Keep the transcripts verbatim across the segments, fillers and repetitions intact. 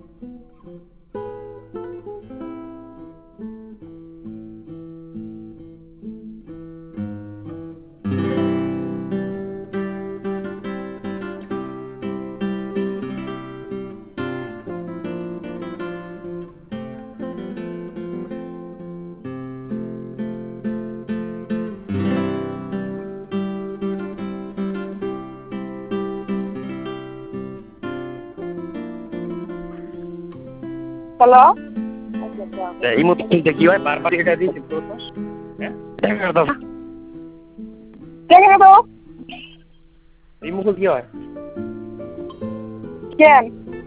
hello এই মতো কি হয় বারবার এটা দিয়েছি তো হ্যাঁ দেখা দাও দেখে তো এই মুখে কি হয় কেন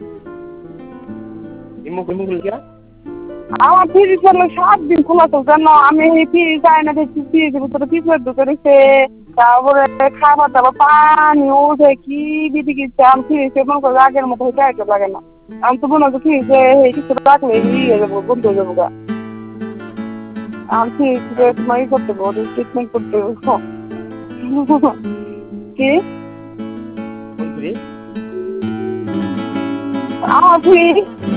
এই মুখে মুখে কি হয় আমার ফ্রিজ হলো সাত দিন খোলা তো জানো আমি এই ফ্রিজ যাই না দেখছি ফ্রিজের ভিতরে পিছনে ঢুকে রয়েছে তারপরে খাবার দাবার পানি উঠে কি দিদি গেছে আমি ফ্রিজে মনে করো আগের মতো হইতে আগে লাগে না আমি তো মনে হচ্ছে ফ্রিজে কিছু রাখলে ইয়ে যাবো বন্ধ হয়ে যাবো গা আমি ফ্রিজে তোমার ই করতে পারবো ট্রিটমেন্ট করতে পারবো কি আমার ফ্রিজ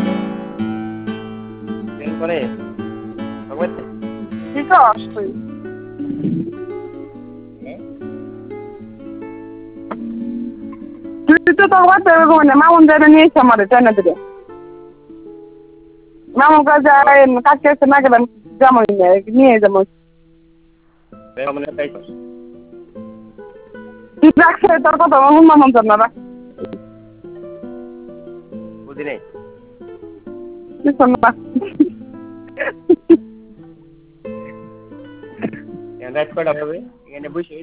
করে কি কস তুই তুই তো তোর বাচ্চা মানে মামুন যাবে নিয়ে এসে আমাদের তাই না দিলে মামুন কাছে কাছে এসে না গেলাম যেমন নিয়ে যাবো তুই রাখছে তোর কথা মামুন মামুন যান না রাখ বুঝি নেই কিছু না রাত কটা হবে এখানে বসে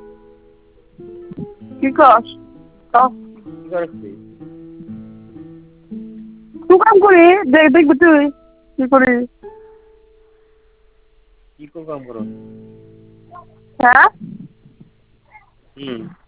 কি কস কি করছিস তুই কাম করি দেখ দেখবি তুই কি করি কি কাম করো হ্যাঁ হুম